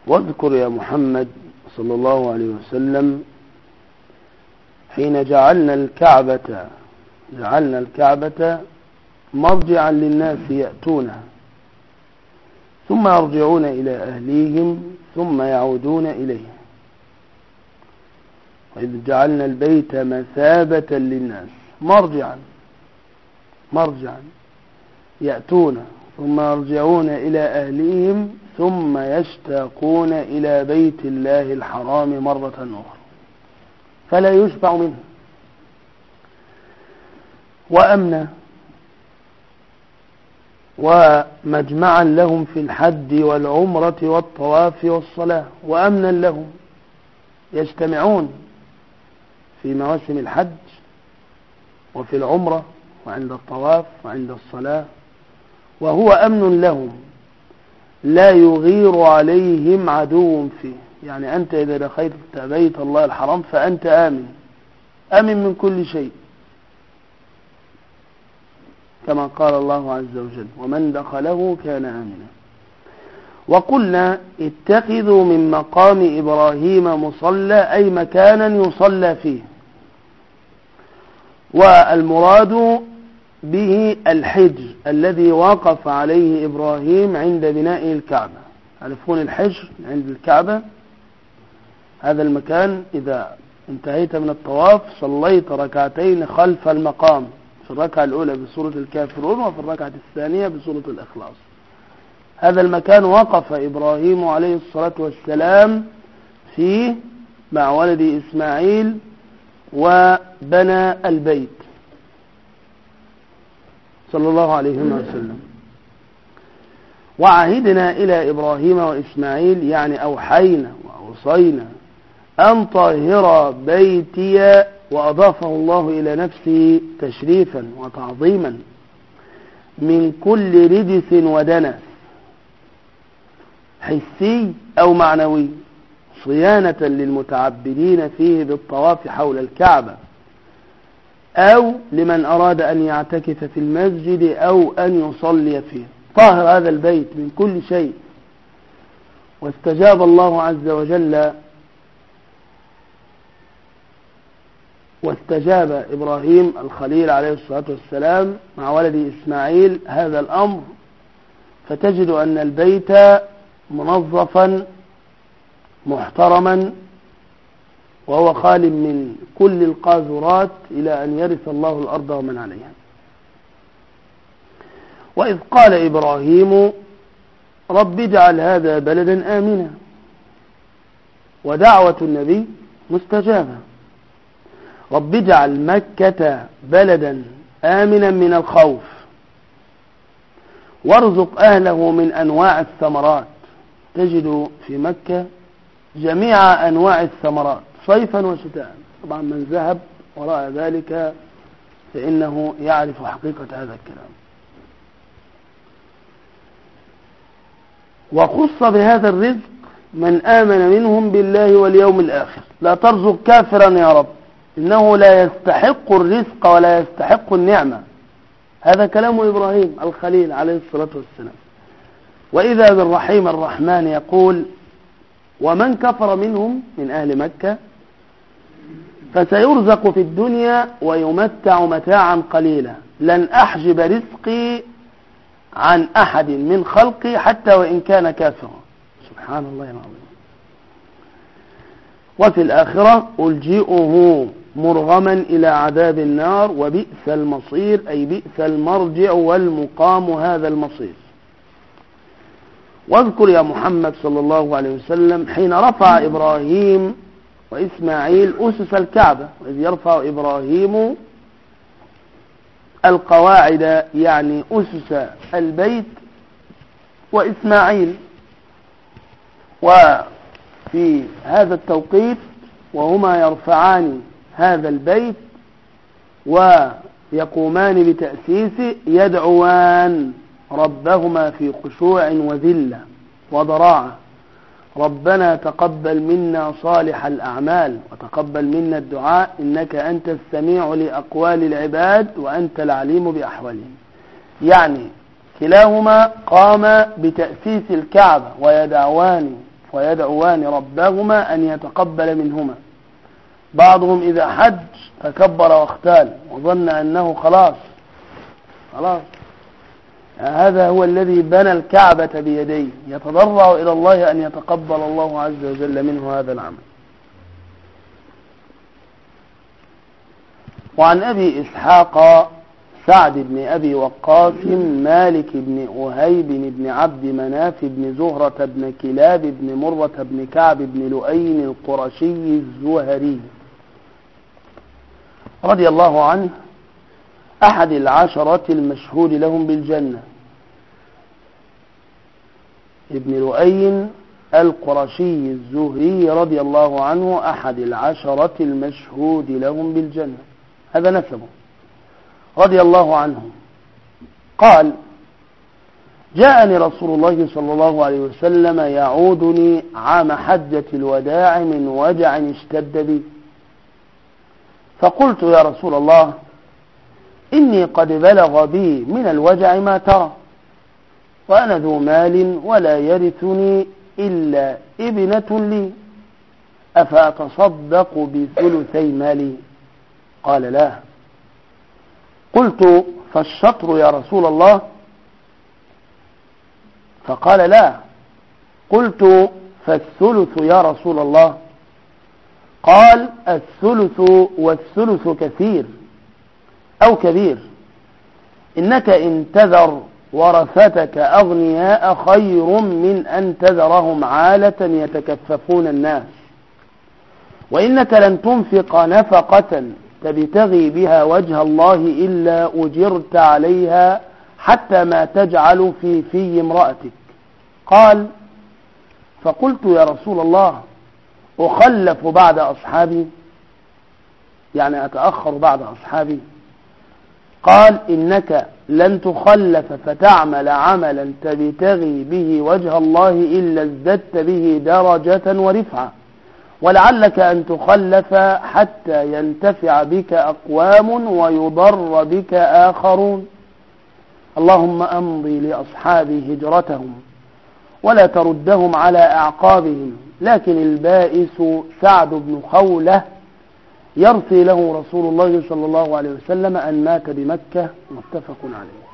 واذكر يا محمد صلى الله عليه وسلم حين جعلنا الكعبة مرجعا للناس يأتونها ثم يرجعون إلى أهليهم ثم يعودون إليه. وإذ جعلنا البيت مثابة للناس مرجعا يأتون ثم يرجعون إلى أهليهم ثم يشتاقون إلى بيت الله الحرام مرة أخرى فلا يشبع منه. وأمنا ومجمعا لهم في الحج والعمرة والطواف والصلاة، وأمنا لهم يجتمعون في مواسم الحج وفي العمرة وعند الطواف وعند الصلاة، وهو أمن لهم لا يغير عليهم عدو فيه. يعني أنت إذا دخلت بيت الله الحرام فأنت آمن من كل شيء، كما قال الله عز وجل: ومن دخله كان آمنا. وقلنا: اتخذوا من مقام إبراهيم مصلى، أي مكانا يصلى فيه. والمراد به الحجر الذي وقف عليه إبراهيم عند بناء الكعبة. عرفون الحجر عند الكعبة؟ هذا المكان إذا انتهيت من الطواف صليت ركعتين خلف المقام، في الركعة الأولى بسورة الكافرون وفي الركعة الثانية بسورة الإخلاص. هذا المكان وقف إبراهيم عليه الصلاة والسلام فيه مع ولده إسماعيل وبنى البيت صلى الله عليه وسلم. وعهدنا إلى إبراهيم وإسماعيل، يعني أوحينا وأوصينا أن طهر بيتي، وأضافه الله إلى نفسه تشريفا وتعظيما، من كل رجس ودنس حسي أو معنوي، صيانة للمتعبدين فيه بالطواف حول الكعبة، أو لمن أراد أن يعتكف في المسجد أو أن يصلي فيه. طهر هذا البيت من كل شيء. واستجاب الله عز وجل، واستجاب إبراهيم الخليل عليه الصلاة والسلام مع ولده إسماعيل هذا الأمر، فتجد أن البيت منظفا محترما، وهو خال من كل القاذورات إلى أن يرث الله الأرض ومن عليها. وإذ قال إبراهيم: رب اجعل هذا بلدا آمنا. ودعوة النبي مستجابة: رب اجعل مكة بلدا آمنا من الخوف، وارزق أهله من أنواع الثمرات. تجد في مكة جميع أنواع الثمرات صيفا وشتاء. طبعا من ذهب وراء ذلك فإنه يعرف حقيقة هذا الكلام. وخص بهذا الرزق من آمن منهم بالله واليوم الآخر. لا ترزق كافرا يا رب، إنه لا يستحق الرزق ولا يستحق النعمة. هذا كلام إبراهيم الخليل عليه الصلاة والسلام. وإذا بالرحيم الرحمن يقول: ومن كفر منهم من أهل مكة فسيرزق في الدنيا ويمتع متاعا قليلا، لن أحجب رزقي عن أحد من خلقي حتى وإن كان كافرا. سبحان الله العظيم. وفي الآخرة ألجئه مرغما إلى عذاب النار وبئس المصير، أي بئس المرجع والمقام هذا المصير. واذكر يا محمد صلى الله عليه وسلم حين رفع إبراهيم وإسماعيل أسس الكعبة، وإذ يرفع إبراهيم القواعد، يعني أسس البيت، وإسماعيل. وفي هذا التوقيت وهما يرفعان هذا البيت ويقومان بتأسيسه يدعوان ربهما في خشوع وذلة وضراعة: ربنا تقبل منا صالح الأعمال وتقبل منا الدعاء إنك أنت السميع لأقوال العباد وأنت العليم بأحوالهم. يعني كلاهما قام بتأسيس الكعبة ويدعوان ويدعوان ربهما أن يتقبل منهما. بعضهم إذا حج تكبر واختال وظن أنه خلاص هذا هو الذي بنى الكعبة بيديه، يتضرع إلى الله أن يتقبل الله عز وجل منه هذا العمل. وعن أبي إسحاق سعد بن أبي وقاص مالك بن أهيب بن عبد مناف بن زهرة بن كلاب بن مرة بن كعب بن لؤي القرشي الزهري رضي الله عنه، أحد العشرة المشهود لهم بالجنة. ابن لؤي القرشي الزهري رضي الله عنه أحد العشرة المشهود لهم بالجنة، هذا نسبه رضي الله عنه. قال: جاءني رسول الله صلى الله عليه وسلم يعودني عام حجة الوداع من وجع اشتد بي، فقلت: يا رسول الله، إني قد بلغ بي من الوجع ما ترى، وأنا ذو مال ولا يرثني إلا ابنة لي، أفأتصدق بثلثي مالي؟ قال: لا. قلت: فالشطر يا رسول الله؟ فقال: لا. قلت: فالثلث يا رسول الله؟ قال: الثلث، والثلث كثير أو كبير، إنك إن تذر ورثتك أغنياء خير من أن تذرهم عالة يتكففون الناس، وإنك لن تنفق نفقة تبتغي بها وجه الله إلا أجرت عليها حتى ما تجعل في امرأتك. قال: فقلت: يا رسول الله، أخلف بعد أصحابي؟ يعني أتأخر بعد أصحابي؟ قال: إنك لن تخلف فتعمل عملا تبتغي به وجه الله إلا ازددت به درجة ورفعة، ولعلك أن تخلف حتى ينتفع بك أقوام ويضر بك آخرون. اللهم أمضي لأصحابي هجرتهم ولا تردهم على أعقابهم. لكن البائس سعد بن خولة يرثي له رسول الله صلى الله عليه وسلم أن مات بمكة، متفق عليه.